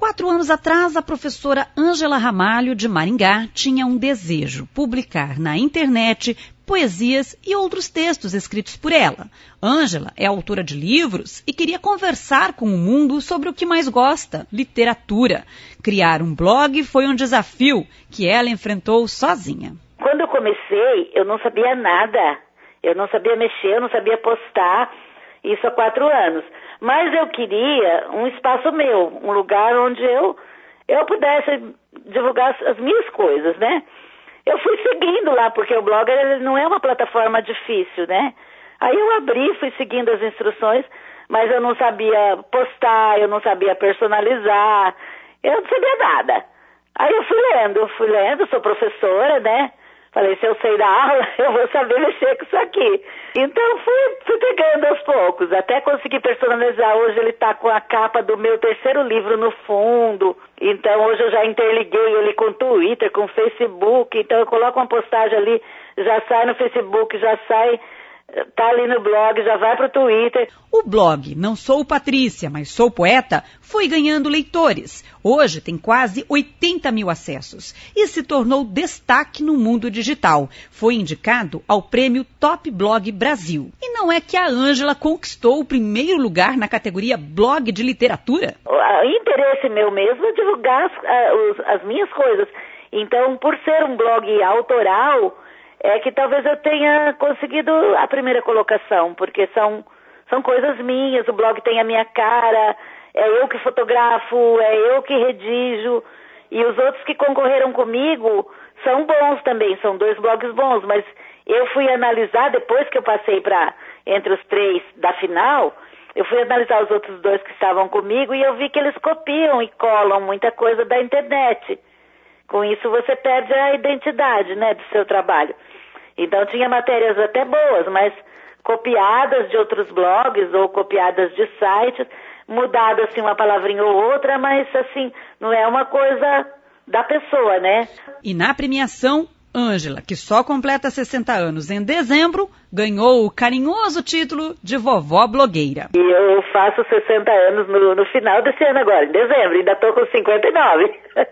4 anos atrás, a professora Ângela Ramalho, de Maringá, tinha um desejo: publicar na internet poesias e outros textos escritos por ela. Ângela é autora de livros e queria conversar com o mundo sobre o que mais gosta, literatura. Criar um blog foi um desafio que ela enfrentou sozinha. Quando eu comecei, eu não sabia nada. Eu não sabia mexer, eu não sabia postar, isso há 4 anos. Mas eu queria um espaço meu, um lugar onde eu pudesse divulgar as minhas coisas, né? Eu fui seguindo lá, porque o blog não é uma plataforma difícil, né? Aí eu abri, fui seguindo as instruções, mas eu não sabia postar, eu não sabia personalizar, eu não sabia nada. Aí eu fui lendo, sou professora, né? Falei, se eu sei da aula, eu vou saber mexer com isso aqui. Então fui pegando aos poucos, até conseguir personalizar. Hoje ele está com a capa do meu 3º livro no fundo. Então hoje eu já interliguei ele com o Twitter, com o Facebook. Então eu coloco uma postagem ali, já sai no Facebook, já sai, tá ali no blog, já vai pro Twitter. O blog Não Sou Patrícia, Mas Sou Poeta foi ganhando leitores. Hoje tem quase 80 mil acessos e se tornou destaque no mundo digital. Foi indicado ao prêmio Top Blog Brasil. E não é que a Ângela conquistou o primeiro lugar na categoria Blog de Literatura? O interesse meu mesmo é divulgar as minhas coisas. Então, por ser um blog autoral, é que talvez eu tenha conseguido a primeira colocação, porque são coisas minhas, o blog tem a minha cara, é eu que fotografo, é eu que redijo, e os outros que concorreram comigo são bons também, são 2 blogs bons, mas eu fui analisar, depois que eu passei entre os 3 da final, eu fui analisar os outros 2 que estavam comigo e eu vi que eles copiam e colam muita coisa da internet. Com isso você perde a identidade, né, do seu trabalho. Então tinha matérias até boas, mas copiadas de outros blogs ou copiadas de sites, mudado assim uma palavrinha ou outra, mas assim, não é uma coisa da pessoa, né? E na premiação, Ângela, que só completa 60 anos em dezembro, ganhou o carinhoso título de vovó blogueira. E eu faço 60 anos no final desse ano agora, em dezembro, ainda estou com 59.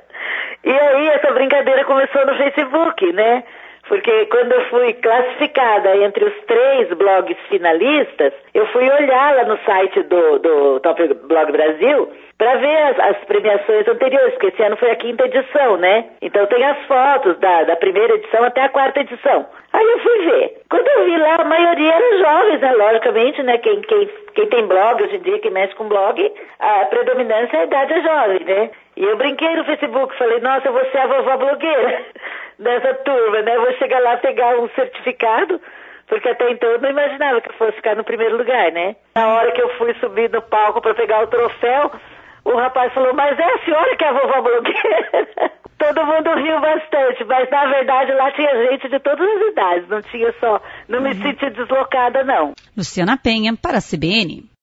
E aí essa brincadeira começou no Facebook, né? Porque quando eu fui classificada entre os 3 blogs finalistas, eu fui olhar lá no site do Top Blog Brasil para ver as premiações anteriores, porque esse ano foi a 5ª edição, né? Então tem as fotos da primeira edição até a 4ª edição. Aí eu fui ver. Quando eu vi lá, a maioria eram jovens, né? Logicamente, né? Quem tem blog hoje em dia, quem mexe com blog, a predominância, a idade é jovem, né? E eu brinquei no Facebook, falei, nossa, eu vou ser a vovó blogueira dessa turma, né? Eu vou chegar lá pegar um certificado, porque até então eu não imaginava que eu fosse ficar no primeiro lugar, né? Na hora que eu fui subir no palco para pegar o troféu, o rapaz falou, mas é a senhora que é a vovó blogueira? Todo mundo riu bastante, mas na verdade lá tinha gente de todas as idades, não me senti deslocada não. Luciana Penha, para a CBN.